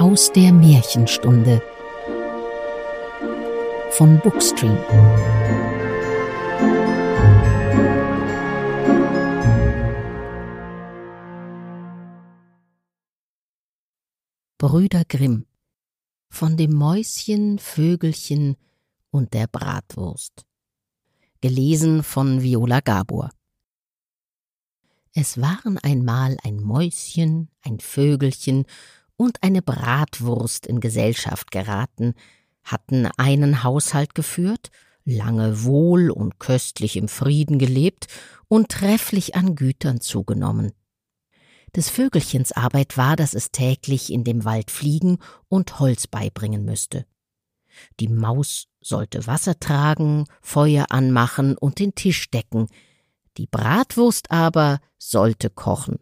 Aus der Märchenstunde von Bookstream. Brüder Grimm von dem Mäuschen, Vögelchen und der Bratwurst. Gelesen von Viola Gabor. Es waren einmal ein Mäuschen, ein Vögelchen und eine Bratwurst in Gesellschaft geraten, hatten einen Haushalt geführt, lange wohl und köstlich im Frieden gelebt und trefflich an Gütern zugenommen. Des Vögelchens Arbeit war, dass es täglich in dem Wald fliegen und Holz beibringen müsste. Die Maus sollte Wasser tragen, Feuer anmachen und den Tisch decken, die Bratwurst aber sollte kochen.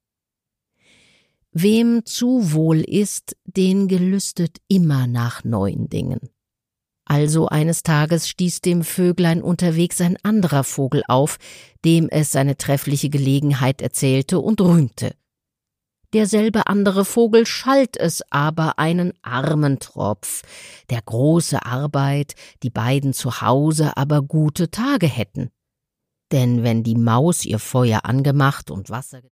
Wem zu wohl ist, den gelüstet immer nach neuen Dingen. Also eines Tages stieß dem Vöglein unterwegs ein anderer Vogel auf, dem es seine treffliche Gelegenheit erzählte und rühmte. Derselbe andere Vogel schalt es aber einen armen Tropf, der große Arbeit, die beiden zu Hause aber gute Tage hätten. Denn wenn die Maus ihr Feuer angemacht und Wasser